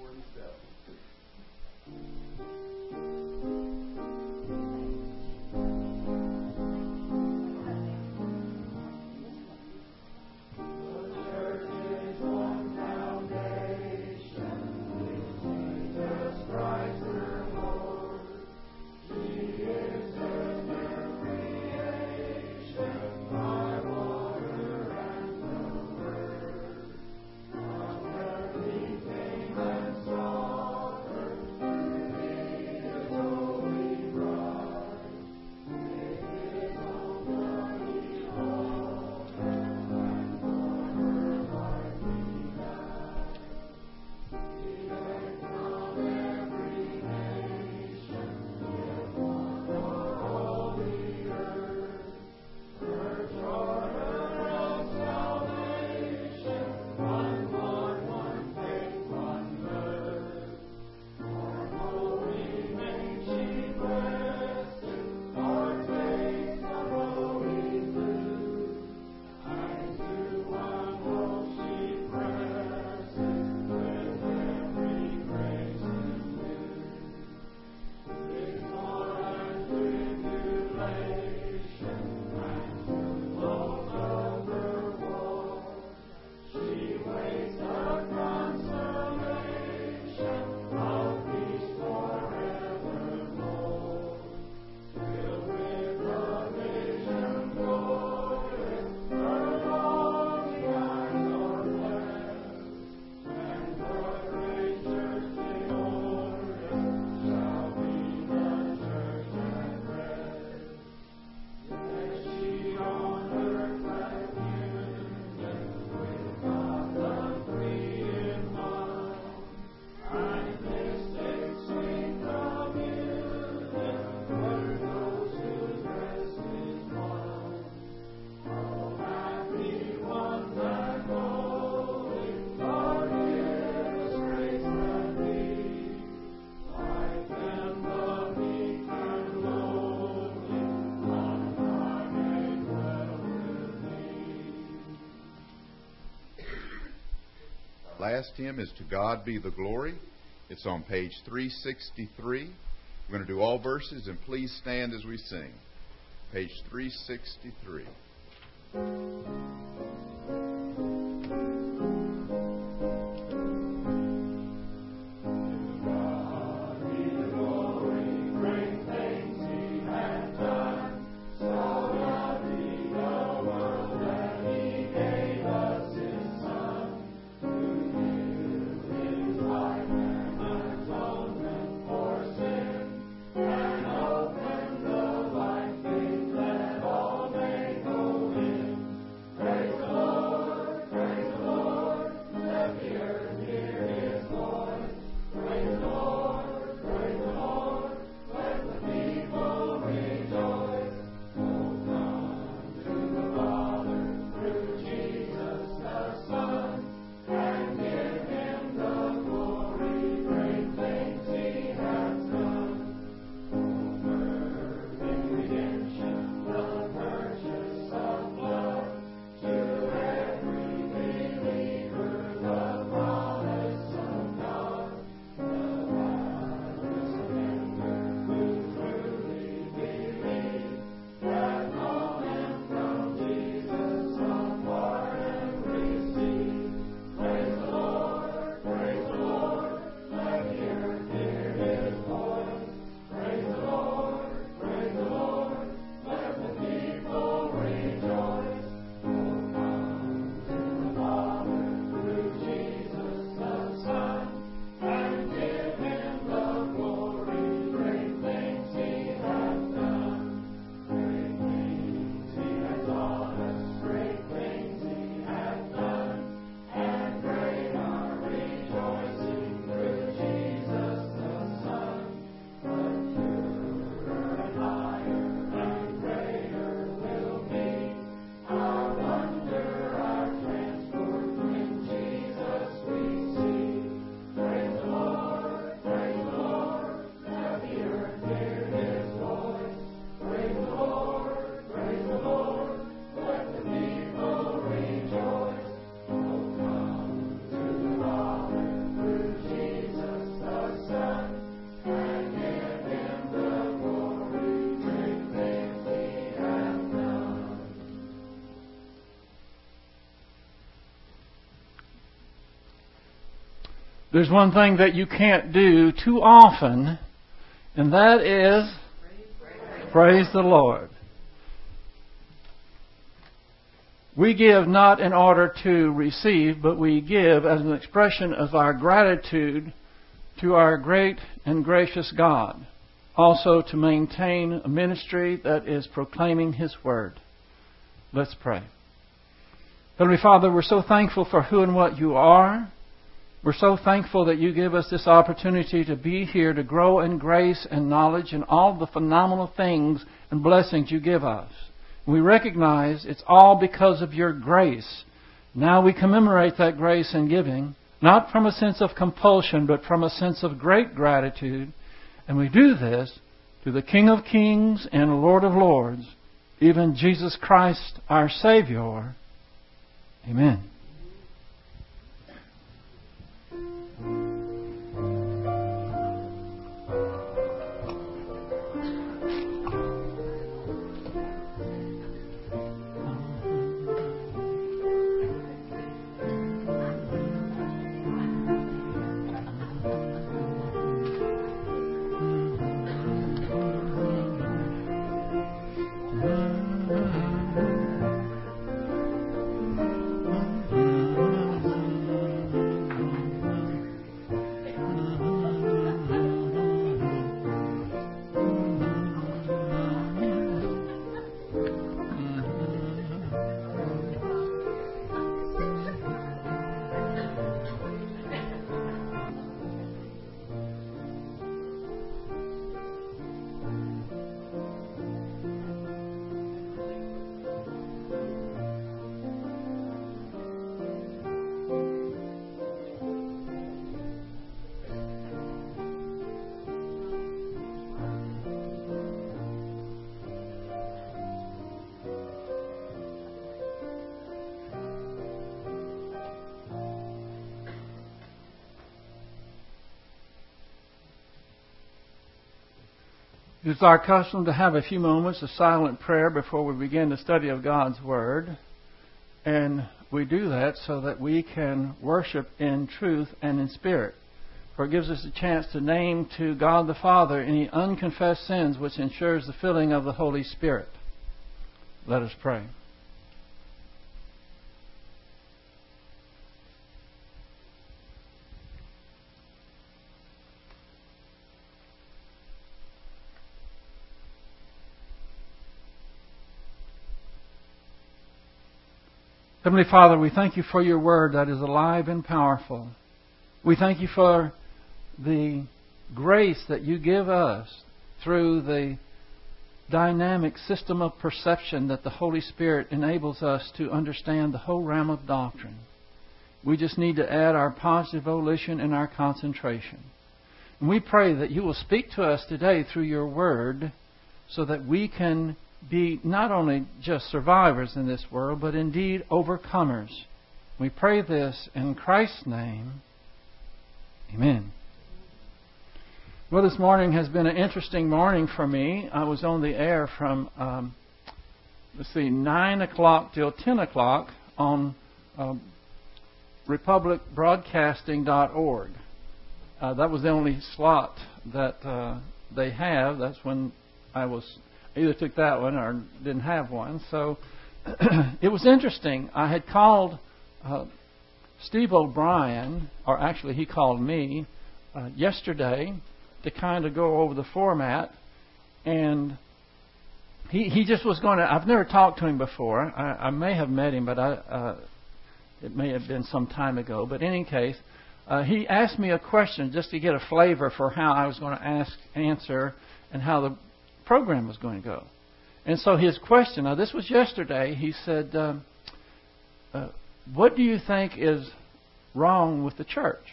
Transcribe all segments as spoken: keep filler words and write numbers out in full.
forty-seven. Last hymn is To God Be the Glory. It's on page three sixty-three. We're going to do all verses, and please stand as we sing. Page three sixty-three. Praise There's one thing that you can't do too often, and that is praise the Lord. We give not in order to receive, but we give as an expression of our gratitude to our great and gracious God. Also to maintain a ministry that is proclaiming His Word. Let's pray. Heavenly Father, we're so thankful for who and what You are. We're so thankful that You give us this opportunity to be here to grow in grace and knowledge and all the phenomenal things and blessings You give us. We recognize it's all because of Your grace. Now we commemorate that grace and giving, not from a sense of compulsion, but from a sense of great gratitude. And we do this to the King of Kings and Lord of Lords, even Jesus Christ, our Savior. Amen. It's our custom to have a few moments of silent prayer before we begin the study of God's Word. And we do that so that we can worship in truth and in spirit. For it gives us a chance to name to God the Father any unconfessed sins, which ensures the filling of the Holy Spirit. Let us pray. Heavenly Father, we thank You for Your Word that is alive and powerful. We thank You for the grace that You give us through the dynamic system of perception that the Holy Spirit enables us to understand the whole realm of doctrine. We just need to add our positive volition and our concentration. And we pray that You will speak to us today through Your Word so that we can be not only just survivors in this world, but indeed overcomers. We pray this in Christ's name. Amen. Well, this morning has been an interesting morning for me. I was on the air from, um, let's see, nine o'clock till ten o'clock on um, republic broadcasting dot org. Uh, that was the only slot that uh, they have. That's when I was... either took that one or didn't have one. So it was interesting. I had called uh, Steve O'Brien, or actually he called me, uh, yesterday to kind of go over the format. And he he just was going to... I've never talked to him before. I, I may have met him, but I, uh, it may have been some time ago. But in any case, uh, he asked me a question just to get a flavor for how I was going to ask, answer, and how the program was going to go. And so his question, now this was yesterday, he said, uh, uh, what do you think is wrong with the church?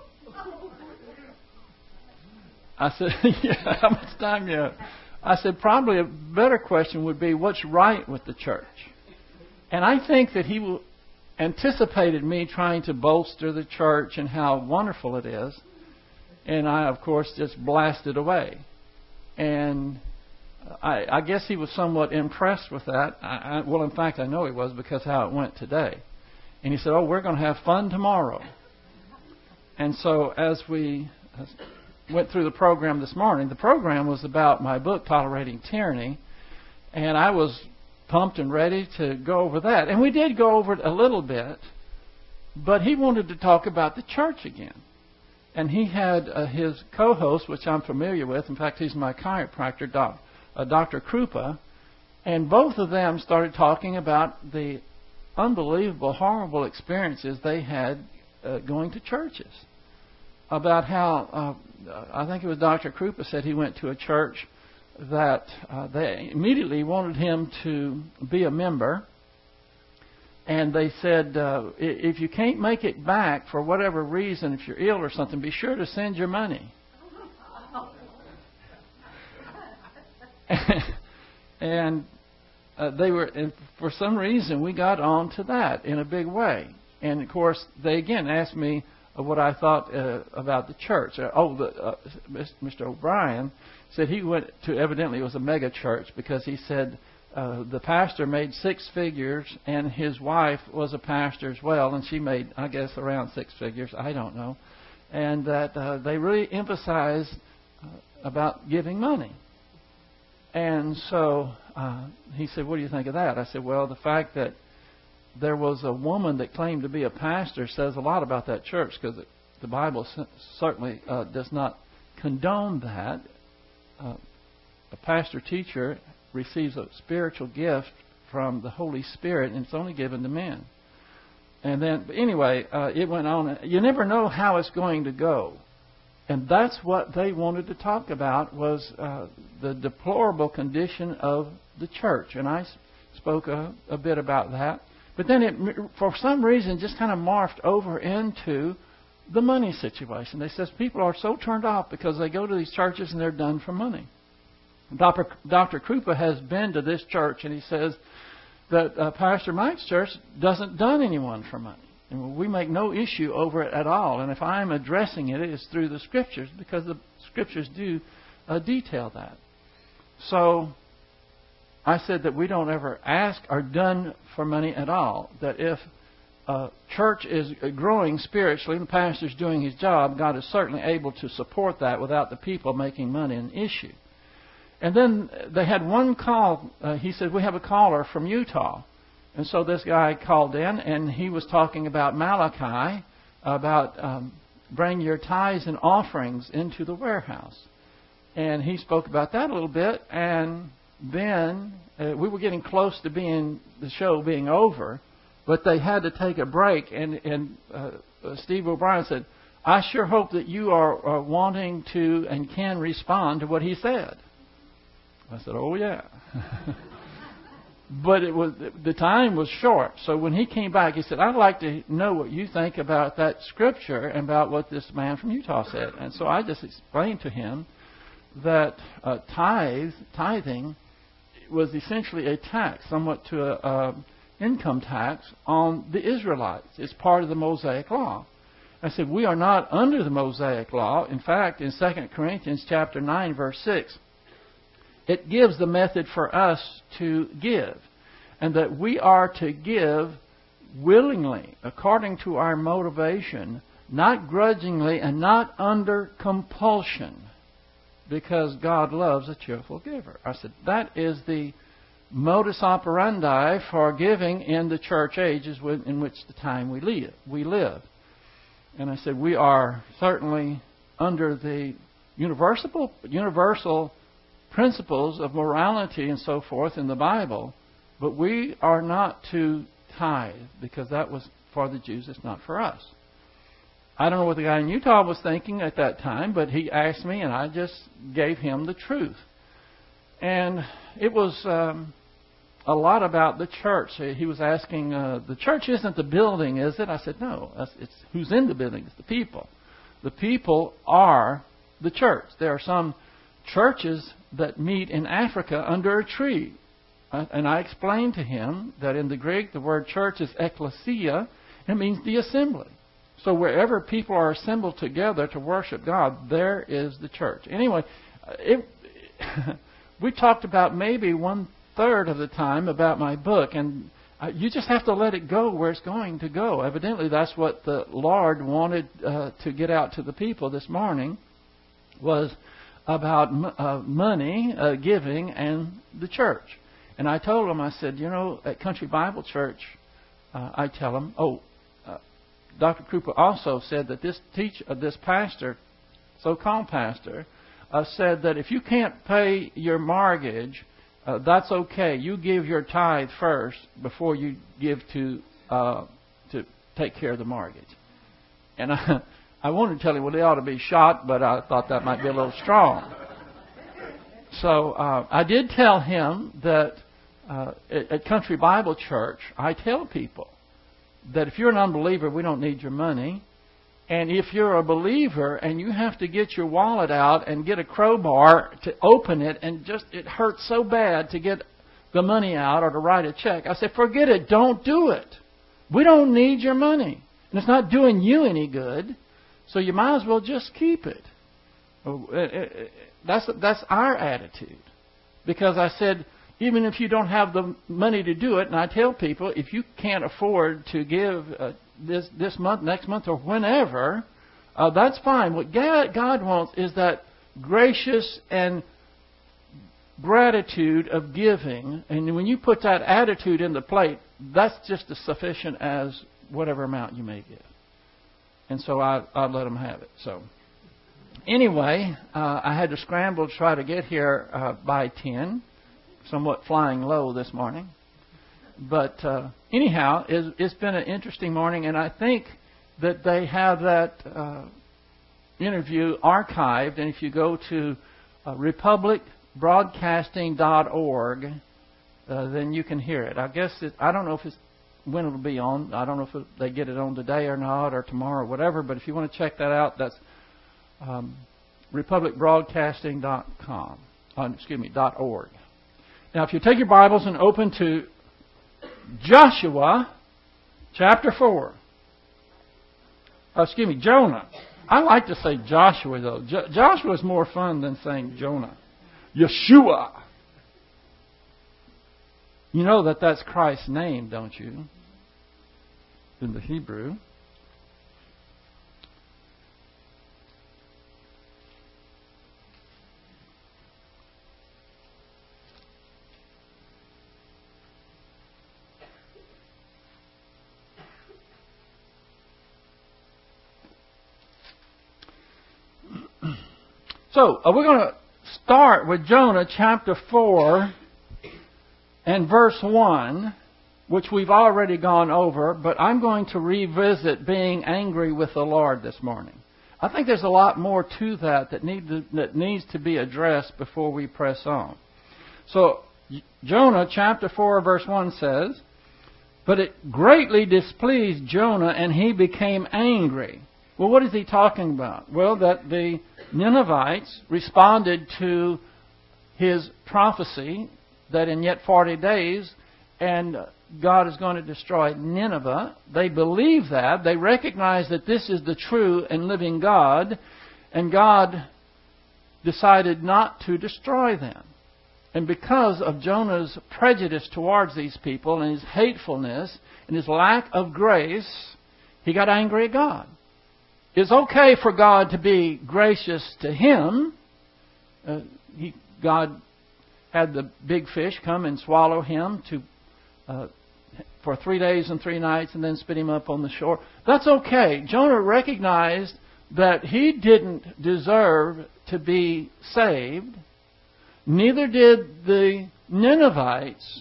I said, yeah, how much time you have? I said, probably a better question would be, what's right with the church? And I think that he will, anticipated me trying to bolster the church and how wonderful it is. And I, of course, just blasted away. And I, I guess he was somewhat impressed with that. I, I, well, in fact, I know he was because how it went today. And he said, oh, we're going to have fun tomorrow. And so as we went through the program this morning, the program was about my book, Tolerating Tyranny, and I was pumped and ready to go over that. And we did go over it a little bit, but he wanted to talk about the church again. And he had uh, his co-host, which I'm familiar with. In fact, he's my chiropractor, doc, uh, Doctor Krupa. And both of them started talking about the unbelievable, horrible experiences they had uh, going to churches. About how, uh, I think it was Doctor Krupa said he went to a church that uh, they immediately wanted him to be a member. And they said, uh, if you can't make it back for whatever reason, if you're ill or something, be sure to send your money. and uh, they were, and for some reason, we got on to that in a big way. And of course, they again asked me what I thought uh, about the church. Uh, oh, the, uh, Mister O'Brien said he went to, evidently it was a mega church, because he said uh, the pastor made six figures and his wife was a pastor as well, and she made, I guess, around six figures. I don't know. And that uh, they really emphasized uh, about giving money. And so uh, he said, what do you think of that? I said, well, the fact that there was a woman that claimed to be a pastor says a lot about that church, because the Bible certainly uh, does not condone that. Uh, a pastor-teacher receives a spiritual gift from the Holy Spirit, and it's only given to men. And then, but anyway, uh, it went on. You never know how it's going to go. And that's what they wanted to talk about, was uh, the deplorable condition of the church. And I spoke a, a bit about that. But then it, for some reason, just kind of morphed over into the money situation. They says people are so turned off because they go to these churches and they're done for money. Doctor Doctor Krupa has been to this church, and he says that uh, Pastor Mike's church doesn't done anyone for money. And we make no issue over it at all. And if I'm addressing it, it is through the Scriptures, because the Scriptures do uh, detail that. So I said that we don't ever ask or done for money at all. That if a church is growing spiritually and the pastor's doing his job, God is certainly able to support that without the people making money an issue. And then they had one call. Uh, he said, we have a caller from Utah. And so this guy called in, and he was talking about Malachi, about um, bring your tithes and offerings into the warehouse. And he spoke about that a little bit, and then uh, we were getting close to being the show being over, but they had to take a break. And, and uh, Steve O'Brien said, I sure hope that you are, are wanting to and can respond to what he said. I said, oh, yeah. But it was the time was short. So when he came back, he said, I'd like to know what you think about that scripture and about what this man from Utah said. And so I just explained to him that uh, tithe, tithing was essentially a tax, somewhat to a, a income tax on the Israelites. It's part of the Mosaic Law. I said, we are not under the Mosaic Law. In fact, in Second Corinthians chapter nine, verse six, it gives the method for us to give. And that we are to give willingly, according to our motivation, not grudgingly and not under compulsion, because God loves a cheerful giver. I said, that is the modus operandi for giving in the church ages in which the time we live. We live. And I said, we are certainly under the universal, universal principles of morality and so forth in the Bible, but we are not to tithe, because that was for the Jews, it's not for us. I don't know what the guy in Utah was thinking at that time, but he asked me, and I just gave him the truth. And it was um, a lot about the church. He was asking, uh, the church isn't the building, is it? I said, no, it's who's in the building, it's the people. The people are the church. There are some churches that meet in Africa under a tree. And I explained to him that in the Greek the word church is ekklesia. It means the assembly. So wherever people are assembled together to worship God, there is the church. Anyway, it, we talked about maybe one third of the time about my book. And Uh, you just have to let it go where it's going to go. Evidently, that's what the Lord wanted uh, to get out to the people this morning, was about uh, money, uh, giving, and the church. And I told them, I said, you know, at Country Bible Church, uh, I tell them, oh, uh, Doctor Krupa also said that this teach, uh, this pastor, so-called pastor, uh, said that if you can't pay your mortgage, uh, that's okay. You give your tithe first before you give to uh, to take care of the mortgage. And I, I wanted to tell him, well, they ought to be shot, but I thought that might be a little strong. So uh, I did tell him that uh, at, at Country Bible Church, I tell people that if you're an unbeliever, we don't need your money. And if you're a believer and you have to get your wallet out and get a crowbar to open it, and just it hurts so bad to get the money out or to write a check, I said, forget it. Don't do it. We don't need your money. And it's not doing you any good. So you might as well just keep it. That's, that's our attitude. Because I said, even if you don't have the money to do it, and I tell people, if you can't afford to give uh, this this month, next month, or whenever, uh, that's fine. What God, God wants is that gracious and gratitude of giving. And when you put that attitude in the plate, that's just as sufficient as whatever amount you may give. And so I, I'd let them have it. So anyway, uh, I had to scramble to try to get here uh, by ten. Somewhat flying low this morning. But uh, anyhow, it's, it's been an interesting morning, and I think that they have that uh, interview archived, and if you go to uh, republic broadcasting dot org, uh, then you can hear it. I guess it, I don't know if it's when it'll be on. I don't know if it, they get it on today or not, or tomorrow or whatever, but if you want to check that out, that's um, republic broadcasting dot com. Uh, excuse me, .org. Now, if you take your Bibles and open to Joshua chapter four. Oh, excuse me, Jonah. I like to say Joshua, though. Jo- Joshua is more fun than saying Jonah. Yeshua. You know that that's Christ's name, don't you? In the Hebrew. So, uh, we're going to start with Jonah chapter four and verse one, which we've already gone over, but I'm going to revisit being angry with the Lord this morning. I think there's a lot more to that that, need to, that needs to be addressed before we press on. So, Jonah chapter four verse one says, "But it greatly displeased Jonah, and he became angry." Well, what is he talking about? Well, that the Ninevites responded to his prophecy that in yet forty days and God is going to destroy Nineveh. They believe that. They recognize that this is the true and living God, and God decided not to destroy them. And because of Jonah's prejudice towards these people and his hatefulness and his lack of grace, he got angry at God. It's okay for God to be gracious to him. Uh, he, God had the big fish come and swallow him to uh, for three days and three nights and then spit him up on the shore. That's okay. Jonah recognized that he didn't deserve to be saved. Neither did the Ninevites.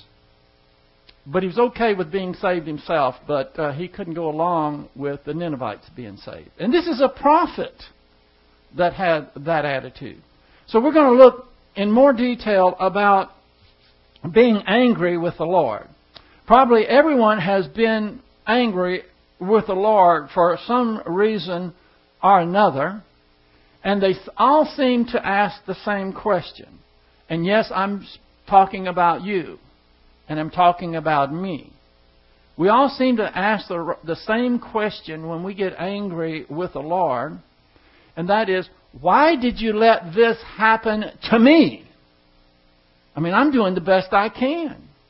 But he was okay with being saved himself, but uh, he couldn't go along with the Ninevites being saved. And this is a prophet that had that attitude. So we're going to look in more detail about being angry with the Lord. Probably everyone has been angry with the Lord for some reason or another, and they all seem to ask the same question. And yes, I'm talking about you. And I'm talking about me. We all seem to ask the, the same question when we get angry with the Lord. And that is, why did you let this happen to me? I mean, I'm doing the best I can.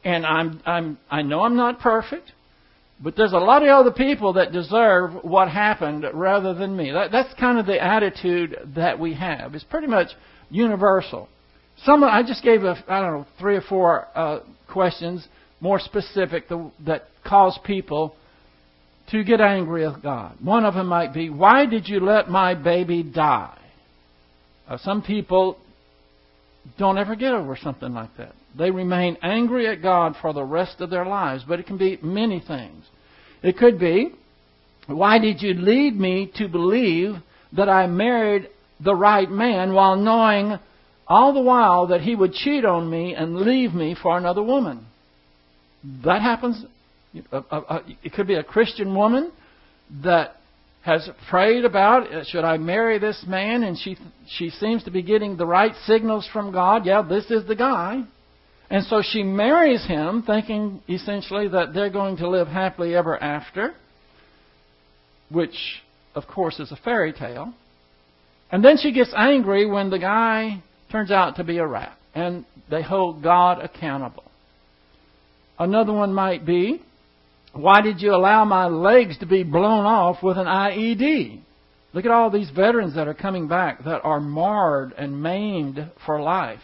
And I'm, I'm, I know I'm not perfect, but there's a lot of other people that deserve what happened rather than me. That, that's kind of the attitude that we have. It's pretty much universal. Some I just gave a, I don't know, three or four uh, questions, more specific, the, that cause people to get angry with God. One of them might be, why did you let my baby die? Uh, some people don't ever get over something like that. They remain angry at God for the rest of their lives. But it can be many things. It could be, why did you lead me to believe that I married the right man while knowing all the while that he would cheat on me and leave me for another woman? That happens. It could be a Christian woman that has prayed about, should I marry this man? And she she seems to be getting the right signals from God. Yeah, this is the guy. And so she marries him, thinking essentially that they're going to live happily ever after, which, of course, is a fairy tale. And then she gets angry when the guy turns out to be a rat, and they hold God accountable. Another one might be, why did you allow my legs to be blown off with an I E D? Look at all these veterans that are coming back that are marred and maimed for life.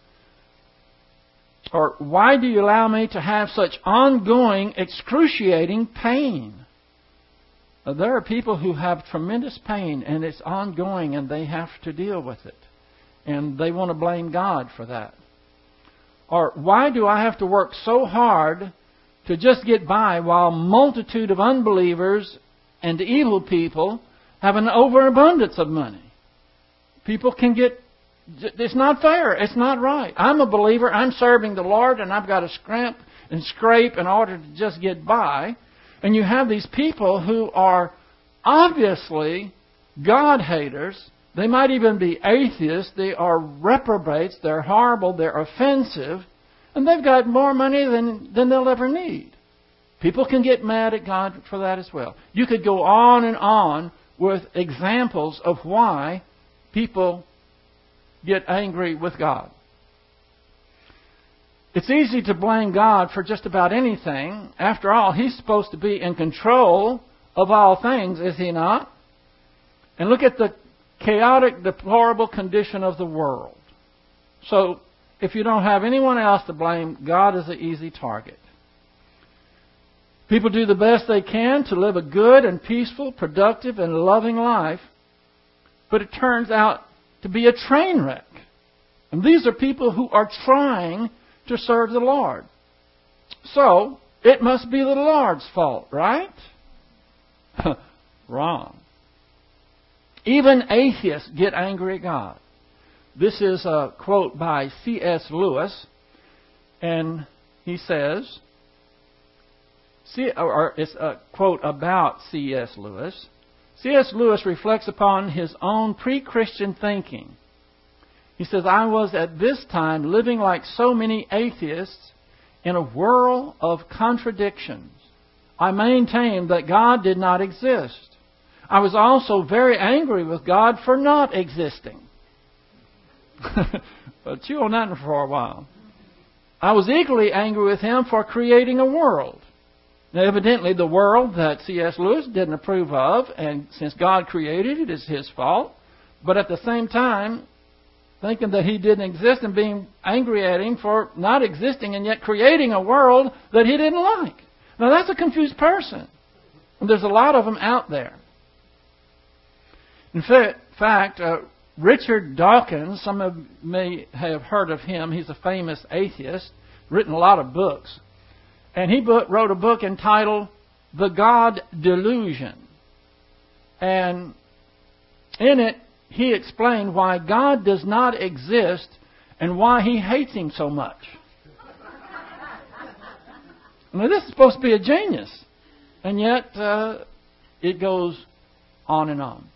Or why do you allow me to have such ongoing, excruciating pain? There are people who have tremendous pain and it's ongoing and they have to deal with it. And they want to blame God for that. Or why do I have to work so hard to just get by while a multitude of unbelievers and evil people have an overabundance of money? People can get... It's not fair. It's not right. I'm a believer. I'm serving the Lord, and I've got to scrimp and scrape in order to just get by. And you have these people who are obviously God haters. They might even be atheists. They are reprobates. They're horrible. They're offensive. And they've got more money than, than they'll ever need. People can get mad at God for that as well. You could go on and on with examples of why people get angry with God. It's easy to blame God for just about anything. After all, He's supposed to be in control of all things, is He not? And look at the chaotic, deplorable condition of the world. So, if you don't have anyone else to blame, God is an easy target. People do the best they can to live a good and peaceful, productive and loving life, but it turns out to be a train wreck. And these are people who are trying to serve the Lord. So, it must be the Lord's fault, right? Wrong. Even atheists get angry at God. This is a quote by C S Lewis, and he says, or it's a quote about C S Lewis. C S Lewis reflects upon his own pre-Christian thinking. He says, I was at this time living like so many atheists in a whirl of contradictions. I maintained that God did not exist. I was also very angry with God for not existing. But chew on that for a while. I was equally angry with Him for creating a world. Now, evidently, the world that C S Lewis didn't approve of, and since God created it, it's His fault. But at the same time, thinking that He didn't exist and being angry at Him for not existing and yet creating a world that He didn't like. Now, that's a confused person. And there's a lot of them out there. In fact, uh, Richard Dawkins, some of you may have heard of him. He's a famous atheist, written a lot of books. And he wrote a book entitled The God Delusion. And in it, he explained why God does not exist and why He hates Him so much. Now, this is supposed to be a genius. And yet, uh, it goes on and on.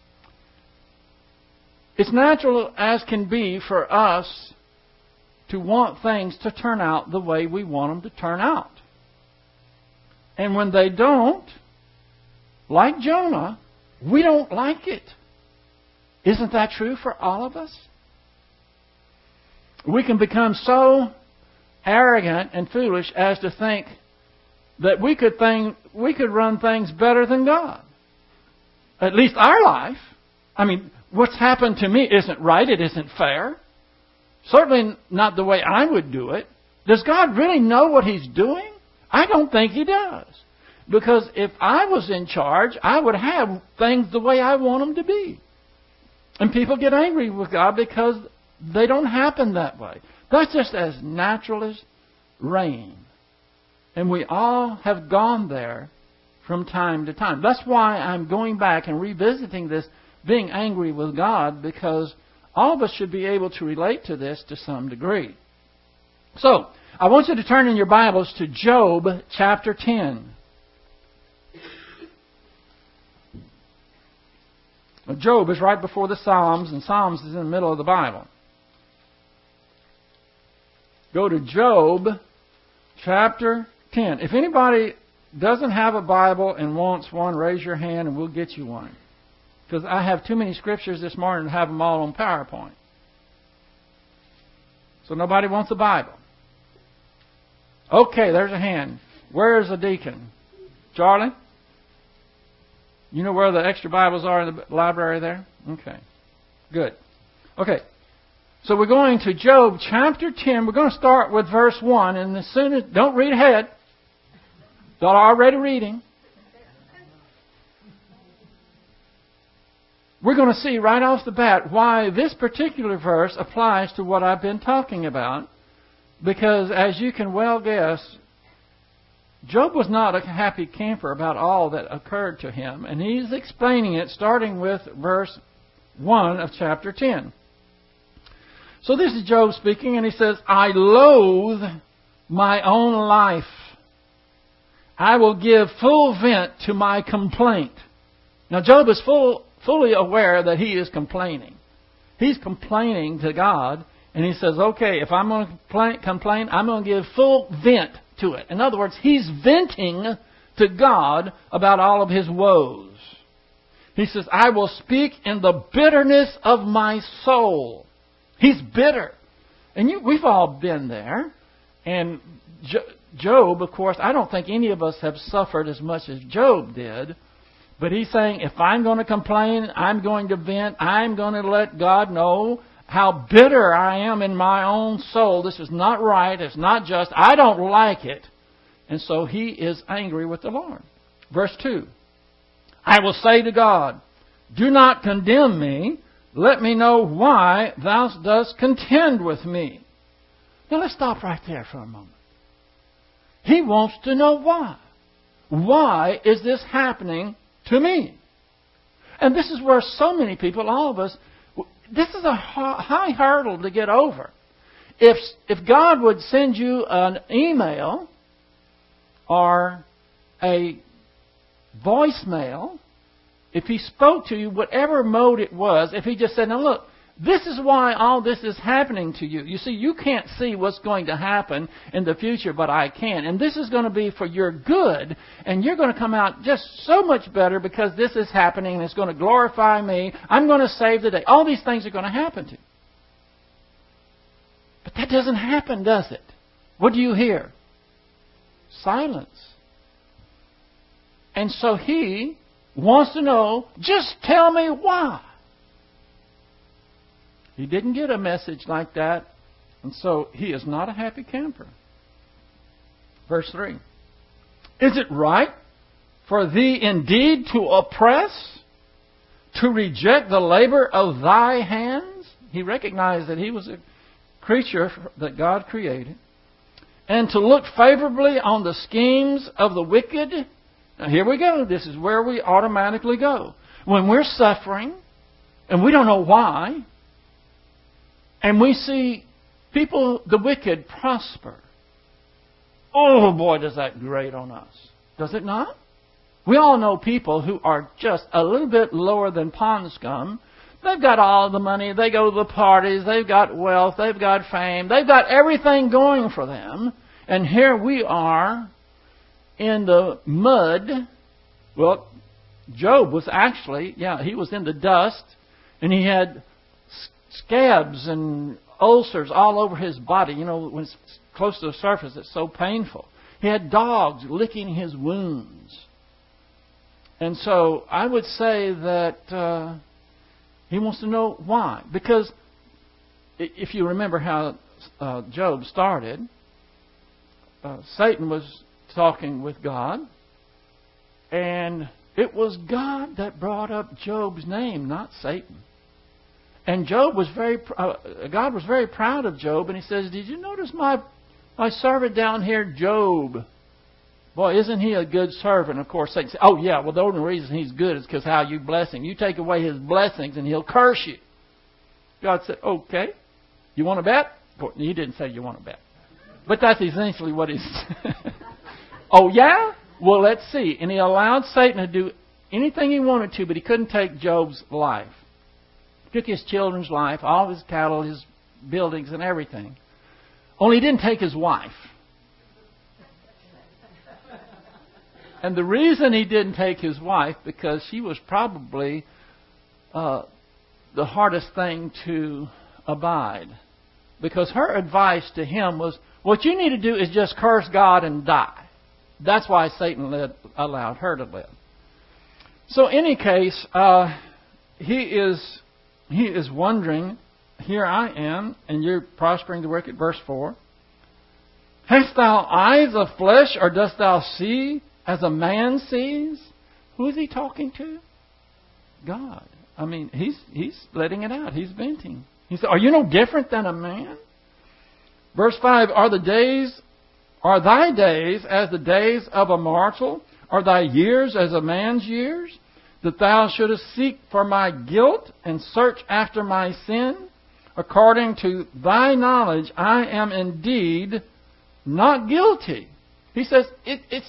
It's natural as can be for us to want things to turn out the way we want them to turn out. And when they don't, like Jonah, we don't like it. Isn't that true for all of us? We can become so arrogant and foolish as to think that we could think, we could run things better than God. At least our life. I mean, what's happened to me isn't right. It isn't fair. Certainly not the way I would do it. Does God really know what He's doing? I don't think He does. Because if I was in charge, I would have things the way I want them to be. And people get angry with God because they don't happen that way. That's just as natural as rain. And we all have gone there from time to time. That's why I'm going back and revisiting this, being angry with God, because all of us should be able to relate to this to some degree. So, I want you to turn in your Bibles to Job chapter ten. Job is right before the Psalms, and Psalms is in the middle of the Bible. Go to Job chapter ten. If anybody doesn't have a Bible and wants one, raise your hand and we'll get you one. Because I have too many scriptures this morning to have them all on PowerPoint. So nobody wants a Bible. Okay, there's a hand. Where is the deacon? Charlie? You know where the extra Bibles are in the library there? Okay. Good. Okay. So we're going to Job chapter ten. We're going to start with verse one. And as soon as, don't read ahead. They're already reading. We're going to see right off the bat why this particular verse applies to what I've been talking about. Because as you can well guess, Job was not a happy camper about all that occurred to him. And he's explaining it starting with verse one of chapter ten. So this is Job speaking, and he says, I loathe my own life. I will give full vent to my complaint. Now Job is full, fully aware that he is complaining. He's complaining to God, and he says, okay, if I'm going to complain, complain I'm going to give full vent to it. In other words, he's venting to God about all of his woes. He says, I will speak in the bitterness of my soul. He's bitter. And you, we've all been there. And jo- Job, of course, I don't think any of us have suffered as much as Job did. But he's saying, if I'm going to complain, I'm going to vent, I'm going to let God know how bitter I am in my own soul. This is not right. It's not just. I don't like it. And so he is angry with the Lord. Verse two. I will say to God, do not condemn me. Let me know why thou dost contend with me. Now let's stop right there for a moment. He wants to know why. Why is this happening to me? And this is where so many people, all of us, this is a high hurdle to get over. If, if God would send you an email or a voicemail, if He spoke to you, whatever mode it was, if He just said, now look, this is why all this is happening to you. You see, you can't see what's going to happen in the future, but I can. And this is going to be for your good. And you're going to come out just so much better because this is happening and it's going to glorify me. I'm going to save the day. All these things are going to happen to you. But that doesn't happen, does it? What do you hear? Silence. And so he wants to know, just tell me why. He didn't get a message like that, and so he is not a happy camper. Verse three. Is it right for thee indeed to oppress, to reject the labor of thy hands? He recognized that he was a creature that God created. And to look favorably on the schemes of the wicked. Now here we go. This is where we automatically go. When we're suffering, and we don't know why, and we see people, the wicked, prosper. Oh boy, does that grate on us. Does it not? We all know people who are just a little bit lower than pond scum. They've got all the money. They go to the parties. They've got wealth. They've got fame. They've got everything going for them. And here we are in the mud. Well, Job was actually, yeah, he was in the dust. And he had scabs and ulcers all over his body. You know, when close to the surface, it's so painful. He had dogs licking his wounds. And so I would say that uh, he wants to know why. Because if you remember how uh, Job started, uh, Satan was talking with God. And it was God that brought up Job's name, not Satan. And Job was very, uh, God was very proud of Job. And he says, did you notice my, my servant down here, Job? Boy, isn't he a good servant? Of course, Satan said, oh yeah, well the only reason he's good is because how you bless him. You take away his blessings and he'll curse you. God said, okay, you want to bet? He didn't say you want to bet. But that's essentially what he said. Oh yeah? Well, let's see. And he allowed Satan to do anything he wanted to, but he couldn't take Job's life. He took his children's life, all his cattle, his buildings and everything. Only he didn't take his wife. And the reason he didn't take his wife, because she was probably uh, the hardest thing to abide. Because her advice to him was, what you need to do is just curse God and die. That's why Satan led, allowed her to live. So in any case, uh, he is he is wondering, here I am, and you're prospering the wicked. Verse four. Hast thou eyes of flesh, or dost thou see as a man sees? Who is he talking to? God. I mean, he's he's letting it out. He's venting. He said, are you no different than a man? Verse five, are the days, are thy days as the days of a mortal? Are thy years as a man's years? That thou shouldest seek for my guilt and search after my sin? According to thy knowledge, I am indeed not guilty. He says, it, it's,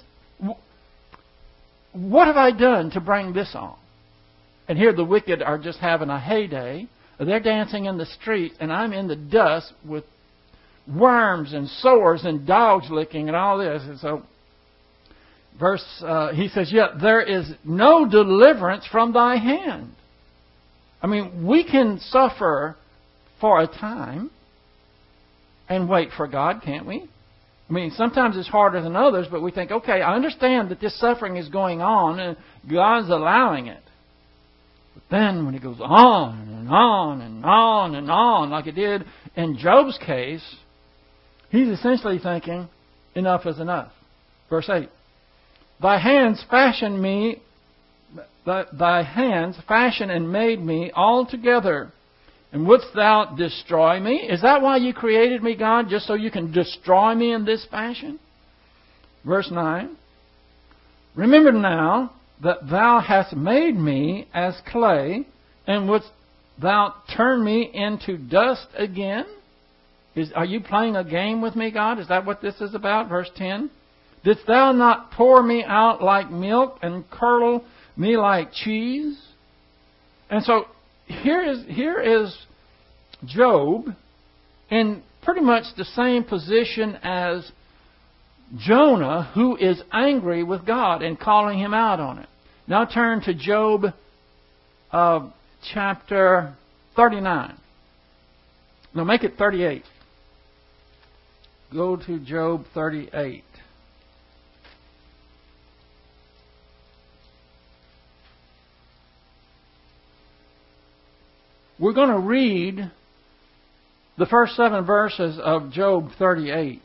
what have I done to bring this on? And here the wicked are just having a heyday. They're dancing in the street, and I'm in the dust with worms and sores and dogs licking and all this. And so, verse, uh, he says, yet there is no deliverance from thy hand. I mean, we can suffer for a time and wait for God, can't we? I mean, sometimes it's harder than others, but we think, okay, I understand that this suffering is going on and God's allowing it. But then when it goes on and on and on and on, like it did in Job's case, he's essentially thinking, enough is enough. Verse eight. Thy hands fashioned me, thy hands fashioned and made me altogether. And wouldst thou destroy me? Is that why you created me, God? Just so you can destroy me in this fashion? Verse nine. Remember now that thou hast made me as clay, and wouldst thou turn me into dust again? Is, are you playing a game with me, God? Is that what this is about? Verse ten. Didst thou not pour me out like milk and curdle me like cheese? And so here is here is Job in pretty much the same position as Jonah, who is angry with God and calling him out on it. Now turn to Job uh, chapter thirty-nine. No, make it thirty-eight. Go to Job thirty-eight. We're going to read the first seven verses of Job thirty-eight.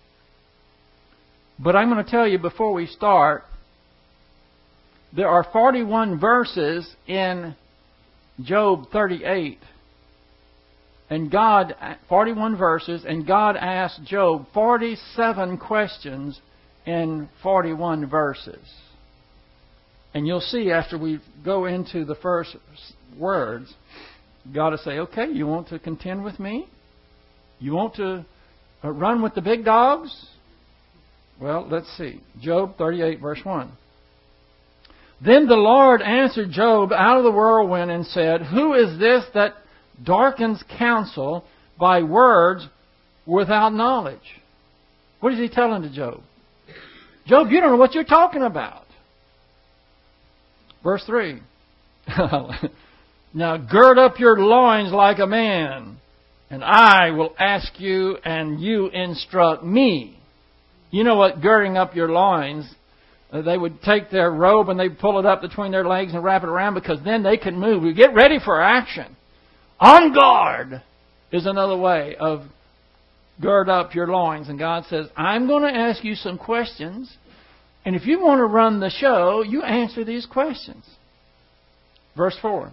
But I'm going to tell you before we start, there are forty-one verses in Job thirty-eight. And God, forty-one verses, and God asked Job forty-seven questions in forty-one verses. And you'll see after we go into the first words, God will say, okay, you want to contend with me? You want to run with the big dogs? Well, let's see. Job thirty-eight, verse one. Then the Lord answered Job out of the whirlwind and said, who is this that darkens counsel by words without knowledge? What is he telling to Job? Job, you don't know what you're talking about. Verse three. Now gird up your loins like a man, and I will ask you, and you instruct me. You know what girding up your loins, uh, they would take their robe and they'd pull it up between their legs and wrap it around, because then they can move. We get ready for action. On guard is another way of gird up your loins. And God says, I'm going to ask you some questions, and if you want to run the show, you answer these questions. Verse four.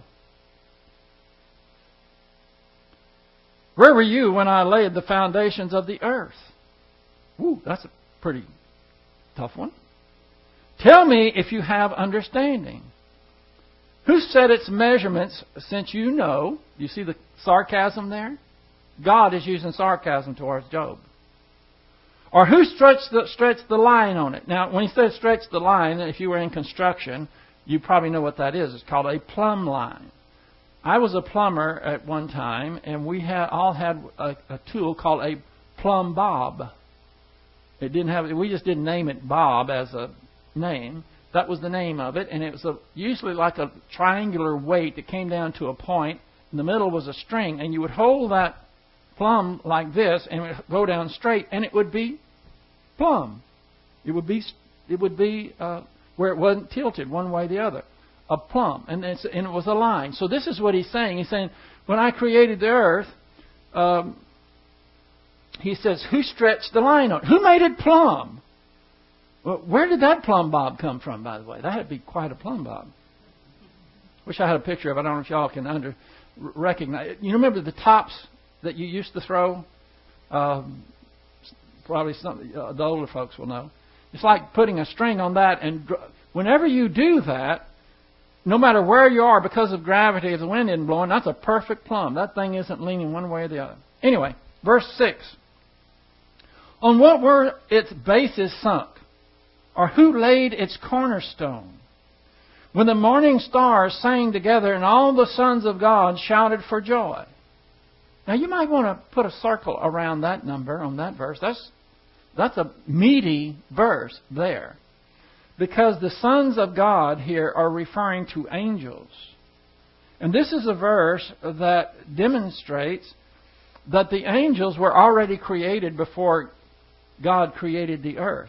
Where were you when I laid the foundations of the earth? Ooh, that's a pretty tough one. Tell me if you have understanding. Who set its measurements, since you know? You see the sarcasm there? God is using sarcasm towards Job. Or who stretched the, stretched the line on it? Now, when he says stretch the line, if you were in construction, you probably know what that is. It's called a plumb line. I was a plumber at one time, and we had all had a, a tool called a plumb bob. It didn't have. We just didn't name it Bob as a name. That was the name of it, and it was a, usually like a triangular weight that came down to a point. In the middle was a string, and you would hold that plumb like this, and it would go down straight, and it would be plumb. It would be. It would be uh, where it wasn't tilted one way or the other. A plumb, and, it's, and it was a line. So this is what he's saying. He's saying, when I created the earth, um, he says, who stretched the line on it? Who made it plumb? Well, where did that plumb bob come from, by the way? That had to be quite a plumb bob. Wish I had a picture of it. I don't know if y'all can under recognize it. You remember the tops that you used to throw? Um, probably some uh, the older folks will know. It's like putting a string on that, and whenever you do that, no matter where you are, because of gravity, if the wind isn't blowing, that's a perfect plumb. That thing isn't leaning one way or the other. Anyway, verse six. On what were its bases sunk? Or who laid its cornerstone? When the morning stars sang together and all the sons of God shouted for joy. Now you might want to put a circle around that number on that verse. That's, that's a meaty verse there. Because the sons of God here are referring to angels. And this is a verse that demonstrates that the angels were already created before God created the earth.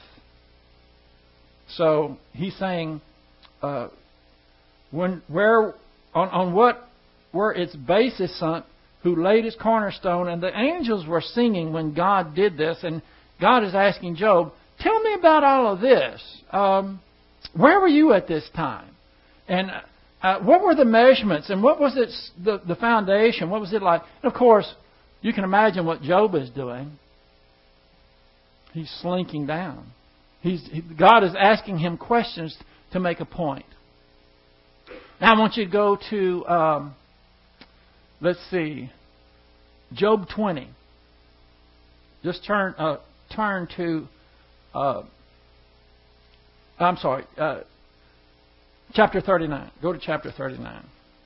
So he's saying, uh, when where on, on what were its bases sunk, who laid his cornerstone, and the angels were singing when God did this, and God is asking Job, tell me about all of this. Um, where were you at this time? And uh, what were the measurements? And what was it, the, the foundation? What was it like? And of course, you can imagine what Job is doing. He's slinking down. He's, he, God is asking him questions to make a point. Now I want you to go to, um, let's see, Job twenty. Just turn uh, turn to, uh, I'm sorry, uh, chapter thirty-nine. Go to chapter thirty-nine.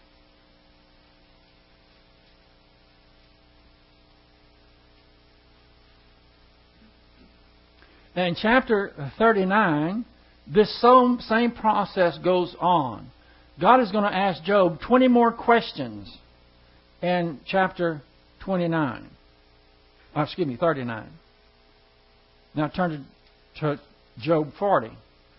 Now in chapter thirty-nine, this same process goes on. God is going to ask Job twenty more questions in chapter twenty-nine. Oh, excuse me, thirty-nine. Now turn to, to Job forty.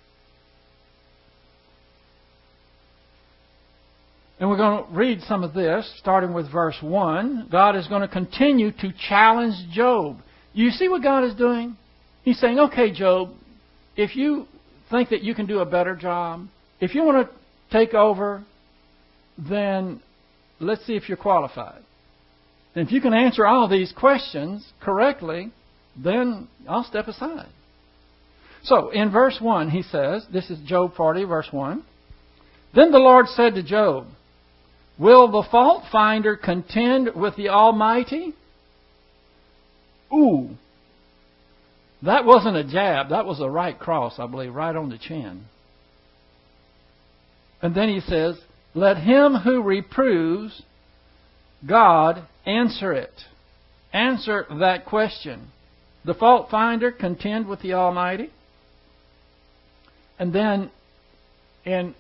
And we're going to read some of this, starting with verse one. God is going to continue to challenge Job. You see what God is doing? He's saying, okay, Job, if you think that you can do a better job, if you want to take over, then let's see if you're qualified. And if you can answer all these questions correctly, then I'll step aside. So, in verse one, he says, this is Job forty, verse one. Then the Lord said to Job, will the fault finder contend with the Almighty? Ooh. That wasn't a jab. That was a right cross, I believe, right on the chin. And then he says, let him who reproves God answer it. Answer that question. The fault finder contend with the Almighty? And then in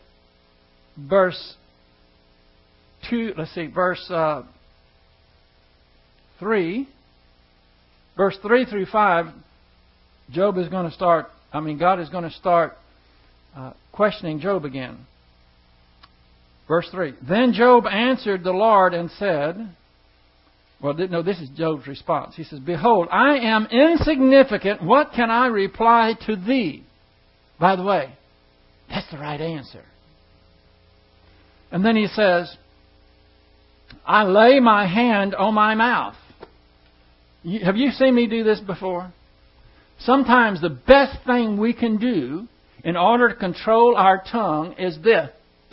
verse two, let's see, verse uh, three, verse three through five, Job is going to start, I mean, God is going to start uh, questioning Job again. Verse three. Then Job answered the Lord and said, well, no, this is Job's response. He says, behold, I am insignificant. What can I reply to thee? By the way, that's the right answer. And then he says, I lay my hand on my mouth. Have you seen me do this before? Sometimes the best thing we can do in order to control our tongue is this.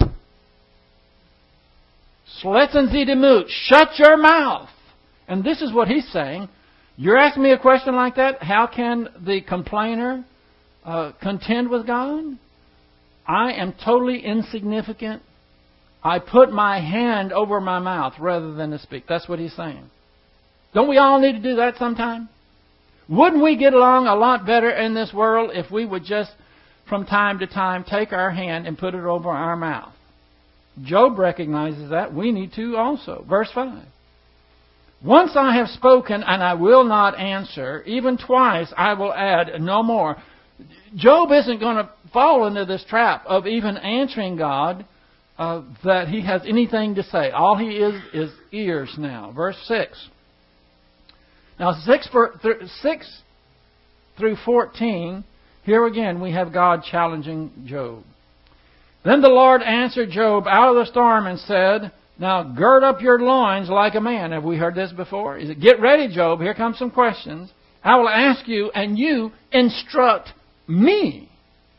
Schletzen Sie den Mund. Shut your mouth. And this is what he's saying. You're asking me a question like that? How can the complainer uh, contend with God? I am totally insignificant. I put my hand over my mouth rather than to speak. That's what he's saying. Don't we all need to do that sometime? Wouldn't we get along a lot better in this world if we would just, from time to time, take our hand and put it over our mouth? Job recognizes that. We need to also. Verse five. Once I have spoken and I will not answer, even twice I will add no more. Job isn't going to fall into this trap of even answering God uh, that he has anything to say. All he is is ears now. Verse six. Now six, six through fourteen, here again we have God challenging Job. Then the Lord answered Job out of the storm and said, now gird up your loins like a man. Have we heard this before? He said, get ready, Job. Here come some questions. I will ask you, and you instruct me.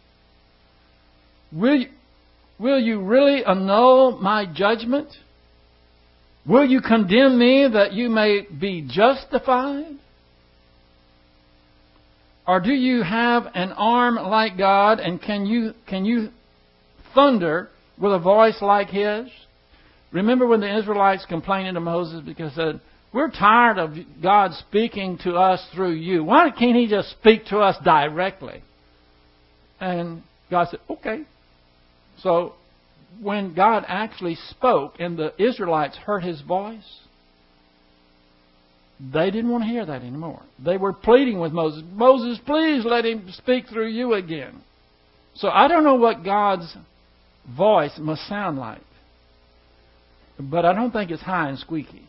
Will you, will you really annul my judgment? Will you condemn me that you may be justified? Or do you have an arm like God, and can you can you thunder with a voice like His? Remember when the Israelites complained to Moses because they said, we're tired of God speaking to us through you. Why can't He just speak to us directly? And God said, okay. So when God actually spoke and the Israelites heard His voice, they didn't want to hear that anymore. They were pleading with Moses, Moses, please let Him speak through you again. So I don't know what God's voice must sound like, but I don't think it's high and squeaky.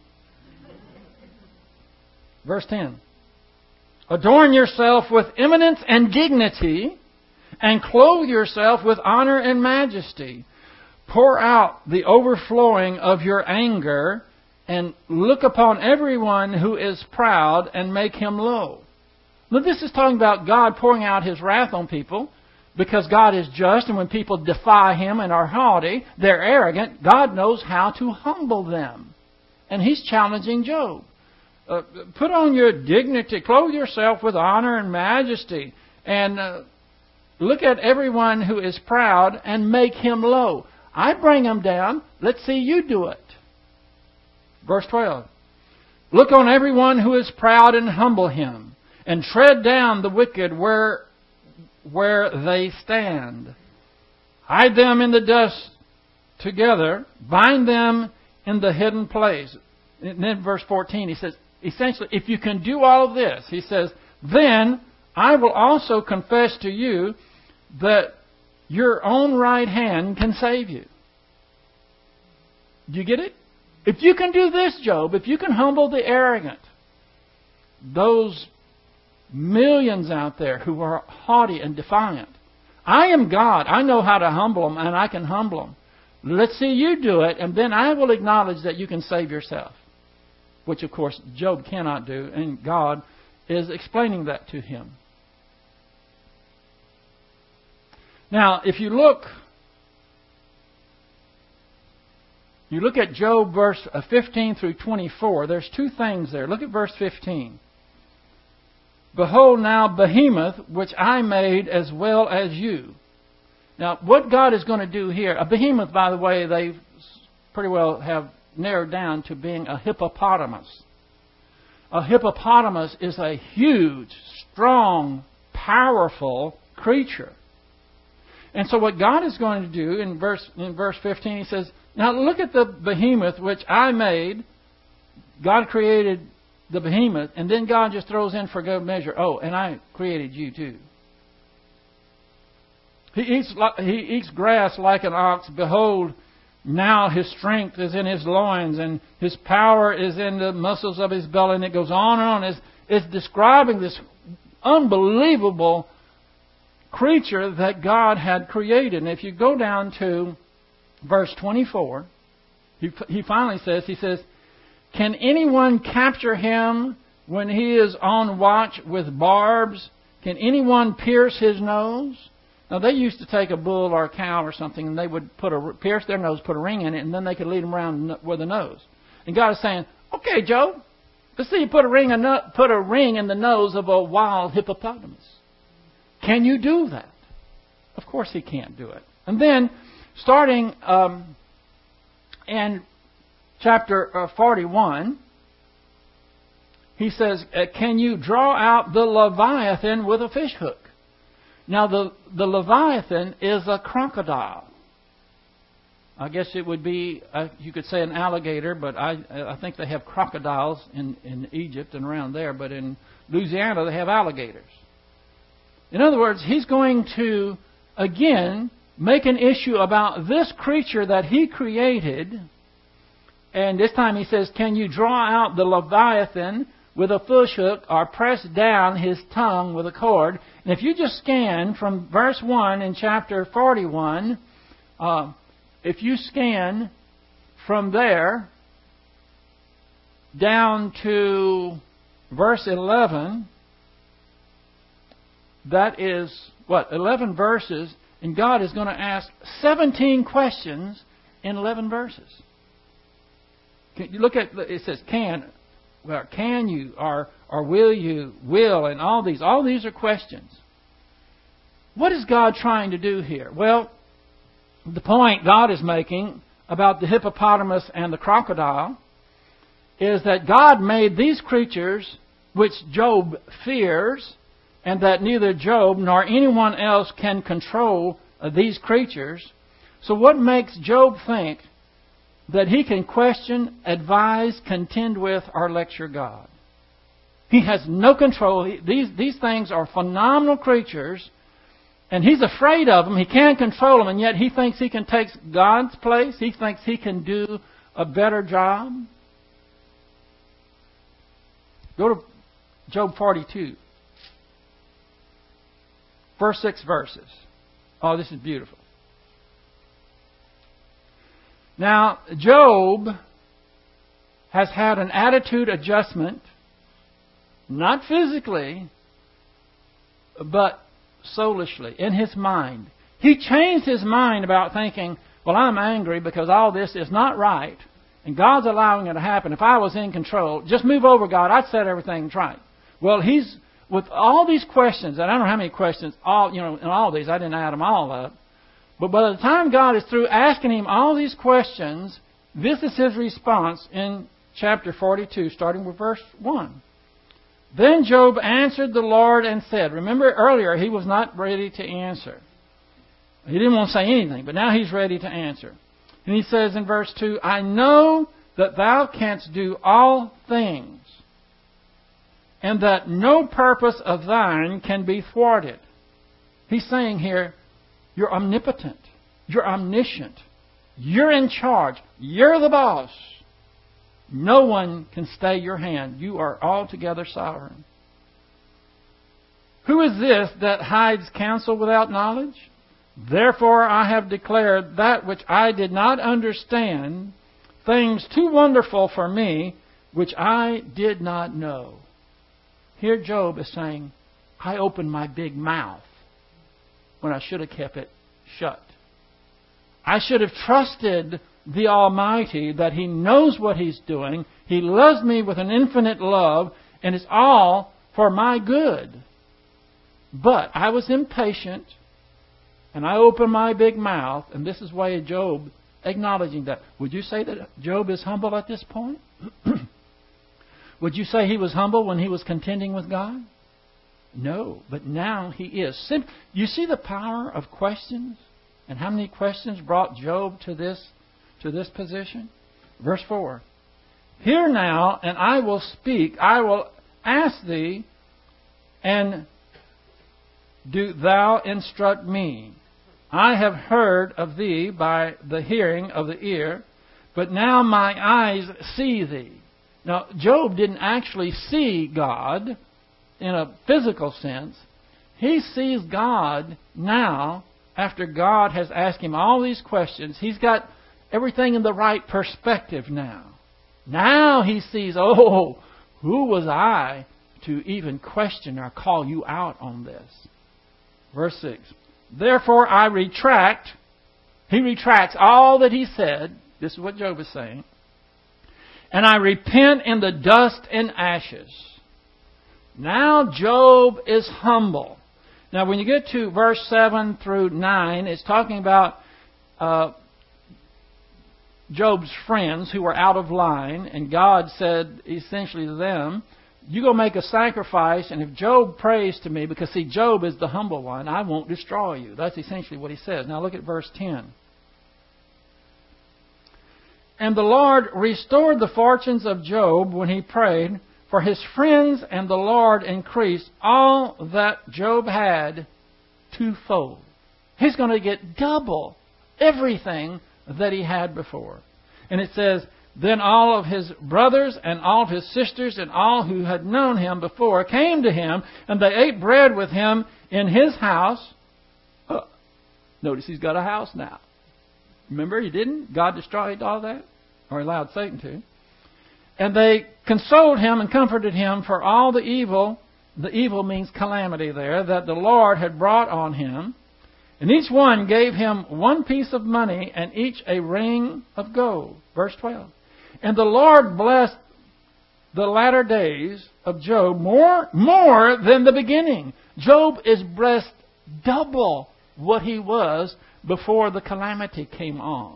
Verse ten. Adorn yourself with eminence and dignity, and clothe yourself with honor and majesty. Pour out the overflowing of your anger, and look upon everyone who is proud, and make him low. Now this is talking about God pouring out His wrath on people, because God is just, and when people defy Him and are haughty, they're arrogant, God knows how to humble them. And He's challenging Job. Uh, put on your dignity, clothe yourself with honor and majesty, and uh, look at everyone who is proud and make him low. I bring him down, let's see you do it. Verse twelve. Look on everyone who is proud and humble him, and tread down the wicked where where they stand. Hide them in the dust together. Bind them in the hidden place. And then verse fourteen, he says, essentially, if you can do all of this, he says, then I will also confess to you that your own right hand can save you. Do you get it? If you can do this, Job, if you can humble the arrogant, those millions out there who are haughty and defiant. I am God. I know how to humble them, and I can humble them. Let's see you do it, and then I will acknowledge that you can save yourself. Which, of course, Job cannot do, and God is explaining that to him. Now, if you look, you look at Job verse fifteen through twenty-four, there's two things there. Look at verse fifteen. Behold now behemoth, which I made as well as you. Now, what God is going to do here, a behemoth, by the way, they pretty well have narrowed down to being a hippopotamus. A hippopotamus is a huge, strong, powerful creature. And so what God is going to do in verse in verse fifteen, He says, now look at the behemoth which I made. God created the behemoth, and then God just throws in for good measure, oh, and I created you too. He eats, he eats grass like an ox. Behold, now his strength is in his loins, and his power is in the muscles of his belly. And it goes on and on. It's, it's describing this unbelievable creature that God had created. And if you go down to verse twenty-four, he, he finally says, he says, can anyone capture him when he is on watch with barbs? Can anyone pierce his nose? Now, they used to take a bull or a cow or something, and they would put a pierce their nose, put a ring in it, and then they could lead them around with a nose. And God is saying, okay, Job, let's see you put a ring, put a ring in the nose of a wild hippopotamus. Can you do that? Of course he can't do it. And then, starting um, in chapter uh, forty-one, he says, uh, can you draw out the Leviathan with a fish hook? Now, the, the Leviathan is a crocodile. I guess it would be, uh, you could say an alligator, but I, I think they have crocodiles in, in Egypt and around there. But in Louisiana, they have alligators. In other words, he's going to, again, make an issue about this creature that he created. And this time he says, can you draw out the Leviathan with a fish hook, or press down his tongue with a cord? And if you just scan from verse one in chapter forty-one, uh, if you scan from there down to verse eleven, that is, what, eleven verses, and God is going to ask seventeen questions in eleven verses. Can you look at, it says, can... Well, can you, or or will you, will, and all these. All these are questions. What is God trying to do here? Well, the point God is making about the hippopotamus and the crocodile is that God made these creatures which Job fears, and that neither Job nor anyone else can control these creatures. So what makes Job think that he can question, advise, contend with, or lecture God? He has no control. He, these, these things are phenomenal creatures, and he's afraid of them. He can't control them, and yet he thinks he can take God's place. He thinks he can do a better job. Go to Job forty-two. First six verses. Oh, this is beautiful. Now, Job has had an attitude adjustment, not physically, but soulishly, in his mind. He changed his mind about thinking, well, I'm angry because all this is not right, and God's allowing it to happen. If I was in control, just move over, God, I'd set everything right. Well, he's, with all these questions, and I don't know how many questions, all you know, in all these, I didn't add them all up, but by the time God is through asking him all these questions, this is his response in chapter forty-two, starting with verse one. Then Job answered the Lord and said, remember earlier he was not ready to answer. He didn't want to say anything, but now he's ready to answer. And he says in verse two, I know that thou canst do all things, and that no purpose of thine can be thwarted. He's saying here, you're omnipotent. You're omniscient. You're in charge. You're the boss. No one can stay your hand. You are altogether sovereign. Who is this that hides counsel without knowledge? Therefore I have declared that which I did not understand, things too wonderful for me, which I did not know. Here Job is saying, I opened my big mouth when I should have kept it shut. I should have trusted the Almighty that He knows what He's doing. He loves me with an infinite love, and it's all for my good. But I was impatient, and I opened my big mouth, and this is why Job acknowledging that. Would you say that Job is humble at this point? Would you say he was humble when he was contending with God? No, but now he is. You see the power of questions? And how many questions brought Job to this, to this position? Verse four. Hear now, and I will speak. I will ask thee, and do thou instruct me. I have heard of thee by the hearing of the ear, but now my eyes see thee. Now, Job didn't actually see God in a physical sense. He sees God now after God has asked him all these questions. He's got everything in the right perspective now. Now he sees, oh, who was I to even question or call you out on this? Verse six. Therefore I retract. He retracts all that he said. This is what Job is saying. And I repent in the dust and ashes. Now Job is humble. Now when you get to verse seven through nine, it's talking about uh, Job's friends who were out of line. And God said essentially to them, you go make a sacrifice, and if Job prays to me, because see, Job is the humble one, I won't destroy you. That's essentially what he says. Now look at verse ten. And the Lord restored the fortunes of Job when he prayed, for his friends and the Lord increased all that Job had twofold. He's going to get double everything that he had before. And it says, then all of his brothers and all of his sisters and all who had known him before came to him, and they ate bread with him in his house. Oh, notice he's got a house now. Remember, he didn't? God destroyed all that, or allowed Satan to. And they consoled him and comforted him for all the evil, the evil means calamity there, that the Lord had brought on him. And each one gave him one piece of money, and each a ring of gold. Verse twelve. And the Lord blessed the latter days of Job more, more than the beginning. Job is blessed double what he was before the calamity came on.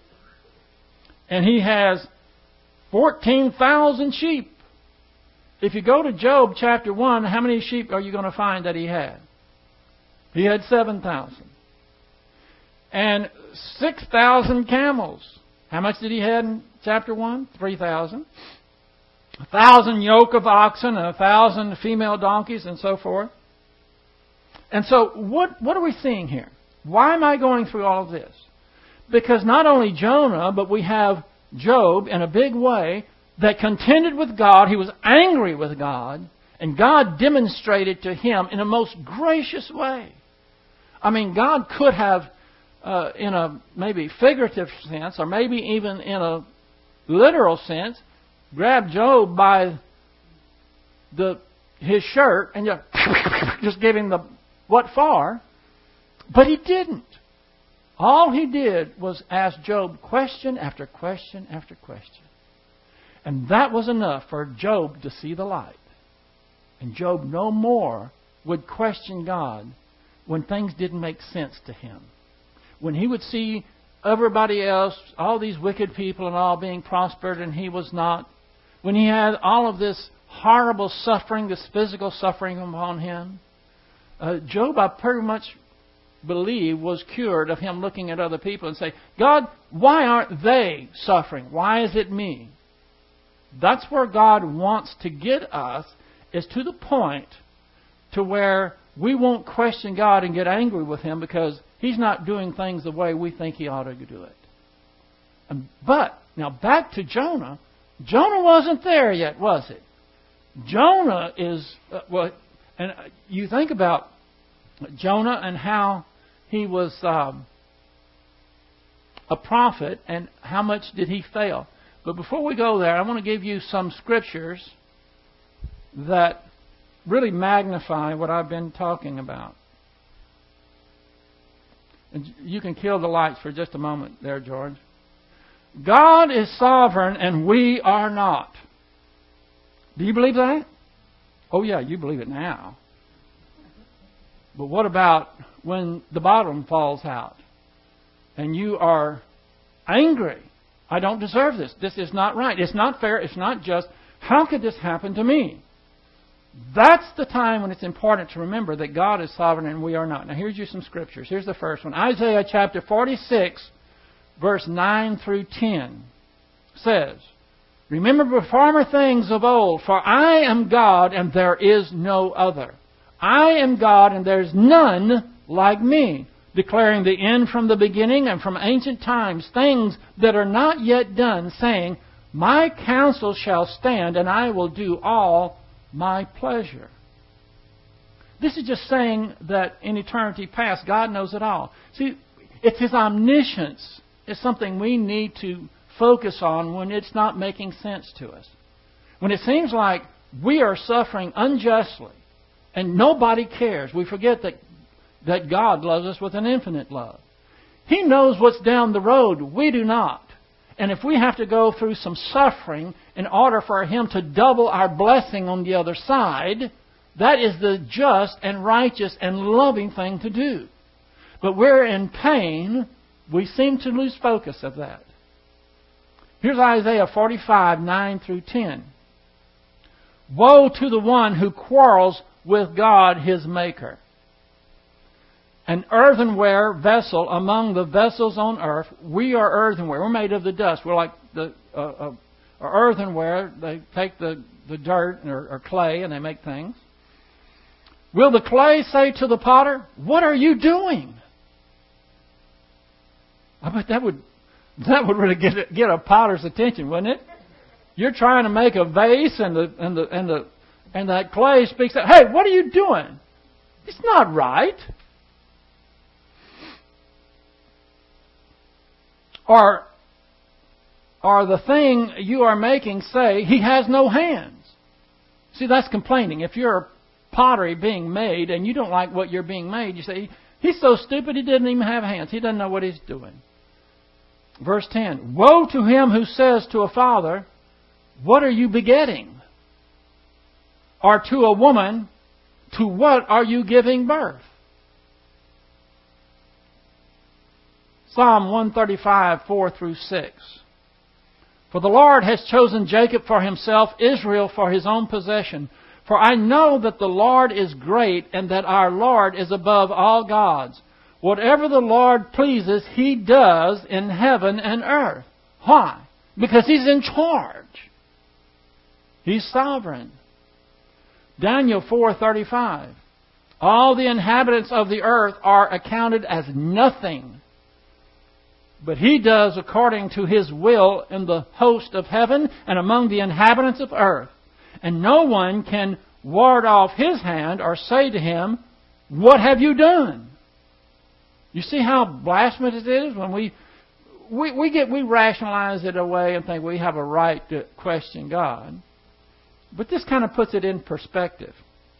And he has fourteen thousand sheep. If you go to Job chapter one, how many sheep are you going to find that he had? He had seven thousand. And six thousand camels. How much did he have in chapter one? three thousand. A thousand yoke of oxen and a thousand female donkeys and so forth. And so what, what are we seeing here? Why am I going through all of this? Because not only Jonah, but we have Job in a big way that contended with God. He was angry with God. And God demonstrated to him in a most gracious way. I mean, God could have, uh, in a maybe figurative sense, or maybe even in a literal sense, grabbed Job by the his shirt and just, just give him the what for. But he didn't. All he did was ask Job question after question after question. And that was enough for Job to see the light. And Job no more would question God when things didn't make sense to him. When he would see everybody else, all these wicked people and all being prospered and he was not. When he had all of this horrible suffering, this physical suffering upon him. Uh, Job, I pretty much believe, was cured of him looking at other people and say, God, why aren't they suffering? Why is it me? That's where God wants to get us, is to the point to where we won't question God and get angry with Him because He's not doing things the way we think He ought to do it. And, but, now back to Jonah. Jonah wasn't there yet, was it? Jonah is, uh, well, and you think about Jonah and how he was um, a prophet and how much did he fail. But before we go there, I want to give you some scriptures that really magnify what I've been talking about. And you can kill the lights for just a moment there, George. God is sovereign and we are not. Do you believe that? Oh yeah, you believe it now. But what about when the bottom falls out and you are angry? I don't deserve this. This is not right. It's not fair. It's not just. How could this happen to me? That's the time when it's important to remember that God is sovereign and we are not. Now here's you some scriptures. Here's the first one. Isaiah chapter forty-six, verse nine through ten says, Remember the former things of old, for I am God and there is no other. I am God and there is none like me, declaring the end from the beginning and from ancient times, things that are not yet done, saying, my counsel shall stand and I will do all my pleasure. This is just saying that in eternity past, God knows it all. See, it's His omniscience is something we need to focus on when it's not making sense to us. When it seems like we are suffering unjustly and nobody cares, we forget that, that God loves us with an infinite love. He knows what's down the road. We do not. And if we have to go through some suffering in order for Him to double our blessing on the other side, that is the just and righteous and loving thing to do. But we're in pain. We seem to lose focus of that. Here's Isaiah forty-five, nine through ten. Woe to the one who quarrels with God his Maker. An earthenware vessel among the vessels on earth. We are earthenware. We're made of the dust. We're like the uh, uh, earthenware. They take the, the dirt or, or clay and they make things. Will the clay say to the potter, what are you doing? I bet that would that would really get get a potter's attention, wouldn't it? You're trying to make a vase, and the and the and the and that clay speaks out. Hey, what are you doing? It's not right. Or, or the thing you are making say, he has no hands. See, that's complaining. If you're a pottery being made and you don't like what you're being made, you say, he's so stupid he didn't even have hands. He doesn't know what he's doing. Verse ten, woe to him who says to a father, what are you begetting? Or to a woman, to what are you giving birth? Psalm one thirty-five, four through six. For the Lord has chosen Jacob for Himself, Israel for His own possession. For I know that the Lord is great, and that our Lord is above all gods. Whatever the Lord pleases, He does in heaven and earth. Why? Because He's in charge. He's sovereign. Daniel four thirty-five. All the inhabitants of the earth are accounted as nothing. But He does according to His will in the host of heaven and among the inhabitants of earth. And no one can ward off His hand or say to Him, what have you done? You see how blasphemous it is when we we, we get we rationalize it away and think we have a right to question God. But this kind of puts it in perspective.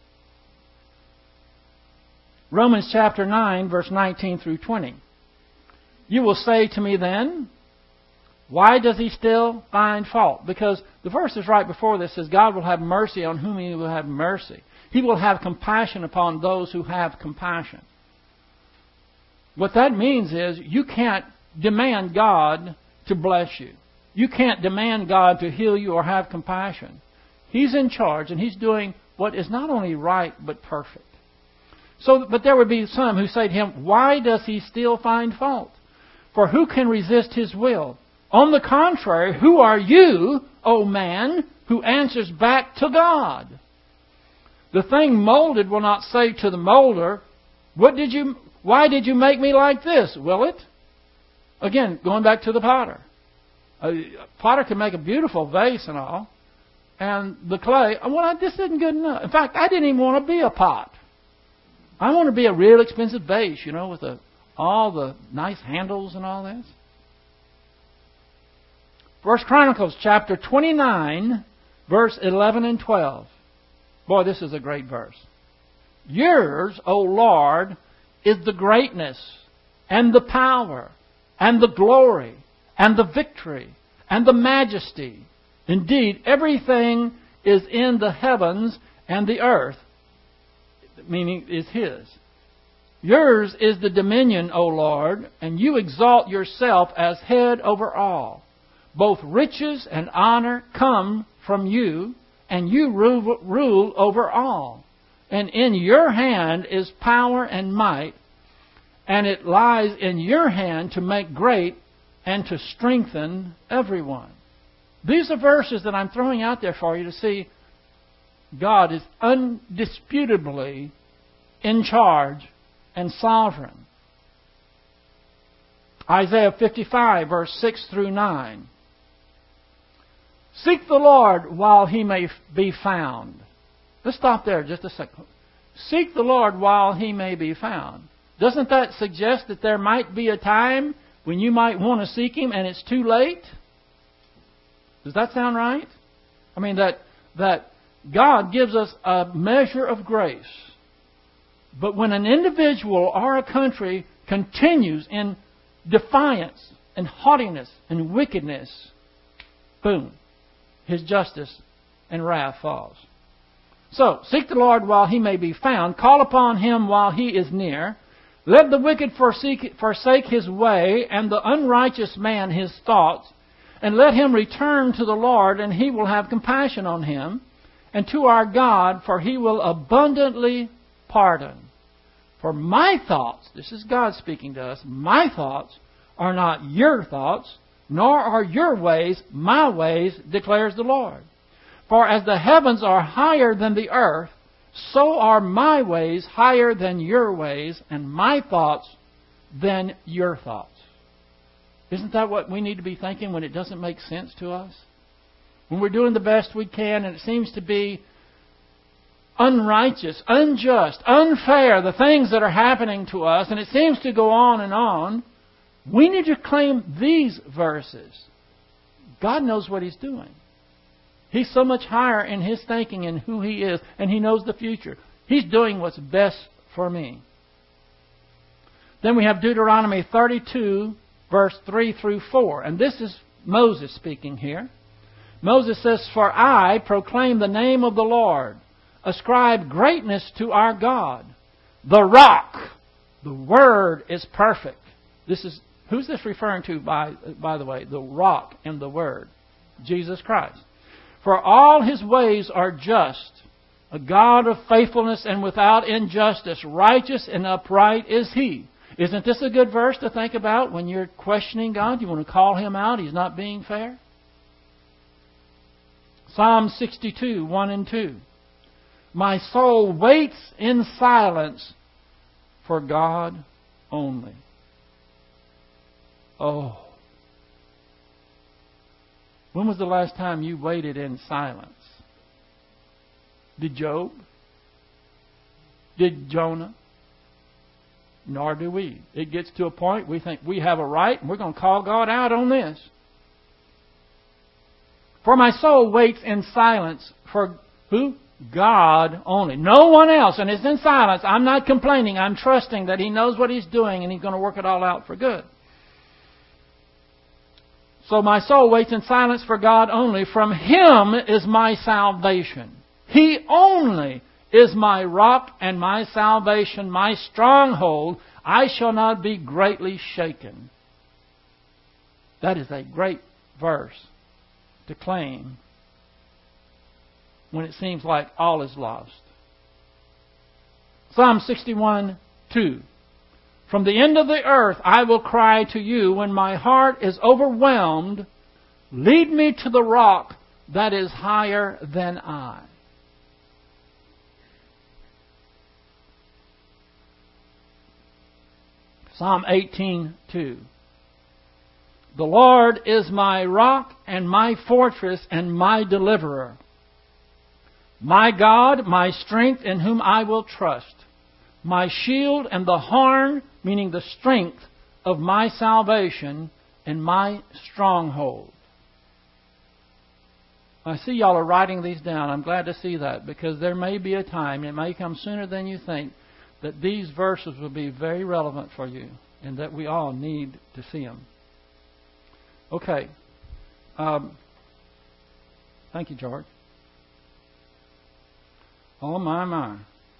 Romans chapter nine, verse nineteen through twenty. You will say to me then, why does he still find fault? Because the verse is right before this says God will have mercy on whom He will have mercy. He will have compassion upon those who have compassion. What that means is you can't demand God to bless you. You can't demand God to heal you or have compassion. He's in charge and He's doing what is not only right but perfect. So, but there would be some who say to Him, why does He still find fault? For who can resist His will? On the contrary, who are you, O man, who answers back to God? The thing molded will not say to the molder, "What did you? Why did you make me like this?" Will it? Again, going back to the potter. A potter can make a beautiful vase and all, and the clay, well, this isn't good enough. In fact, I didn't even want to be a pot. I want to be a real expensive vase, you know, with a all the nice handles and all this. First Chronicles chapter twenty-nine, verse eleven and twelve. Boy, this is a great verse. Yours, O Lord, is the greatness and the power and the glory and the victory and the majesty. Indeed, everything is in the heavens and the earth, meaning is His. Yours is the dominion, O Lord, and you exalt yourself as head over all. Both riches and honor come from you, and you rule, rule over all. And in your hand is power and might, and it lies in your hand to make great and to strengthen everyone. These are verses that I'm throwing out there for you to see God is undisputably in charge and sovereign. Isaiah fifty-five, verse six through nine. Seek the Lord while He may be found. Let's stop there just a second. Seek the Lord while He may be found. Doesn't that suggest that there might be a time when you might want to seek Him and it's too late? Does that sound right? I mean, that that God gives us a measure of grace. But when an individual or a country continues in defiance and haughtiness and wickedness, boom, His justice and wrath falls. So, seek the Lord while He may be found. Call upon Him while He is near. Let the wicked forsake, forsake his way, and the unrighteous man his thoughts. And let him return to the Lord, and He will have compassion on him. And to our God, for He will abundantly pardon. For my thoughts, this is God speaking to us, my thoughts are not your thoughts, nor are your ways my ways, declares the Lord. For as the heavens are higher than the earth, so are my ways higher than your ways, and my thoughts than your thoughts. Isn't that what we need to be thinking when it doesn't make sense to us? When we're doing the best we can and it seems to be unrighteous, unjust, unfair, the things that are happening to us, and it seems to go on and on, we need to claim these verses. God knows what He's doing. He's so much higher in His thinking and who He is, and He knows the future. He's doing what's best for me. Then we have Deuteronomy thirty-two, verse three through four. And this is Moses speaking here. Moses says, For I proclaim the name of the Lord. Ascribe greatness to our God. The rock. The Word is perfect. This is, who's this referring to, by, by the way? The rock and the Word. Jesus Christ. For all His ways are just. A God of faithfulness and without injustice. Righteous and upright is He. Isn't this a good verse to think about when you're questioning God? You want to call Him out. He's not being fair. Psalm sixty-two, one and two. My soul waits in silence for God only. Oh. When was the last time you waited in silence? Did Job? Did Jonah? Nor do we. It gets to a point we think we have a right and we're going to call God out on this. For my soul waits in silence for who? God only. No one else. And it's in silence. I'm not complaining. I'm trusting that He knows what He's doing and He's going to work it all out for good. So my soul waits in silence for God only. From Him is my salvation. He only is my rock and my salvation, my stronghold. I shall not be greatly shaken. That is a great verse to claim when it seems like all is lost. Psalm sixty-one, two. From the end of the earth I will cry to you when my heart is overwhelmed. Lead me to the rock that is higher than I. Psalm eighteen, two. The Lord is my rock and my fortress and my deliverer. My God, my strength in whom I will trust. My shield and the horn, meaning the strength of my salvation and my stronghold. I see y'all are writing these down. I'm glad to see that because there may be a time, it may come sooner than you think, that these verses will be very relevant for you and that we all need to see them. Okay. Um, thank you, George. Oh, my, my.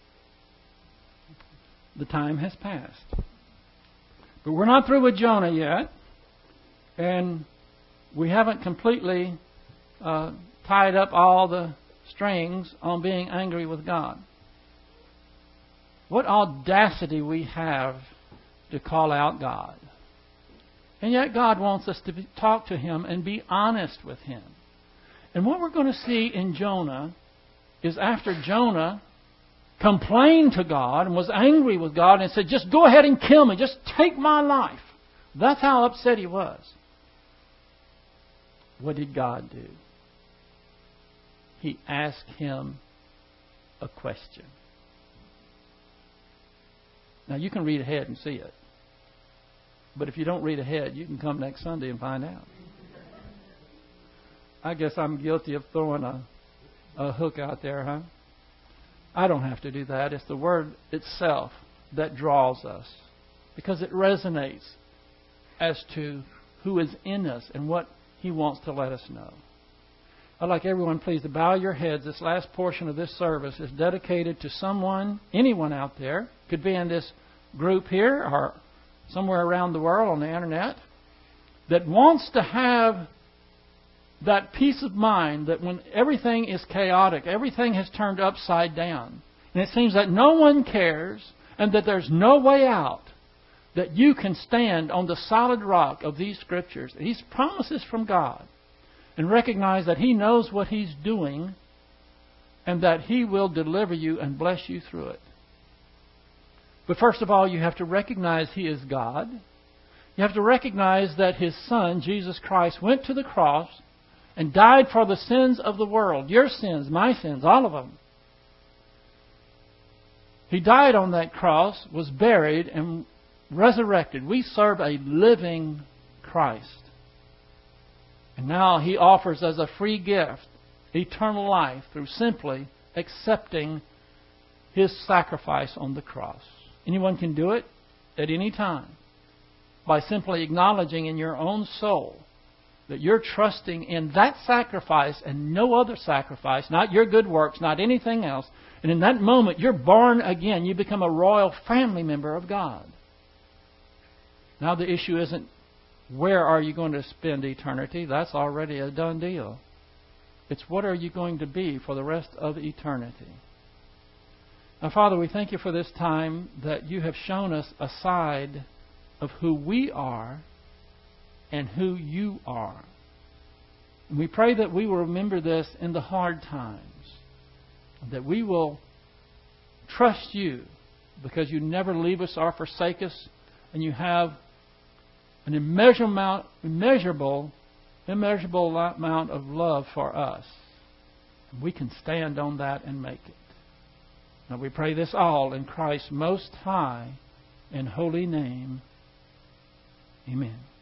The time has passed. But we're not through with Jonah yet. And we haven't completely uh, tied up all the strings on being angry with God. What audacity we have to call out God. And yet God wants us to be, talk to Him and be honest with Him. And what we're going to see in Jonah is after Jonah complained to God and was angry with God and said, just go ahead and kill me. Just take my life. That's how upset he was. What did God do? He asked him a question. Now, you can read ahead and see it. But if you don't read ahead, you can come next Sunday and find out. I guess I'm guilty of throwing a, a hook out there, huh? I don't have to do that. It's the Word itself that draws us, because it resonates as to who is in us and what He wants to let us know. I'd like everyone, please, to bow your heads. This last portion of this service is dedicated to someone, anyone out there. Could be in this group here or somewhere around the world on the internet, that wants to have that peace of mind that when everything is chaotic, everything has turned upside down, and it seems that no one cares and that there's no way out, that you can stand on the solid rock of these Scriptures, these promises from God, and recognize that He knows what He's doing and that He will deliver you and bless you through it. But first of all, you have to recognize He is God. You have to recognize that His Son, Jesus Christ, went to the cross and died for the sins of the world. Your sins, my sins, all of them. He died on that cross, was buried, and resurrected. We serve a living Christ. And now He offers as a free gift eternal life through simply accepting His sacrifice on the cross. Anyone can do it at any time by simply acknowledging in your own soul that you're trusting in that sacrifice and no other sacrifice, not your good works, not anything else. And in that moment, you're born again. You become a royal family member of God. Now the issue isn't where are you going to spend eternity. That's already a done deal. It's what are you going to be for the rest of eternity. Now, Father, we thank You for this time that You have shown us a side of who we are and who You are. And we pray that we will remember this in the hard times, that we will trust You because You never leave us or forsake us, and You have an immeasurable amount, immeasurable, immeasurable amount of love for us. And we can stand on that and make it. Now we pray this all in Christ's most high and holy name. Amen.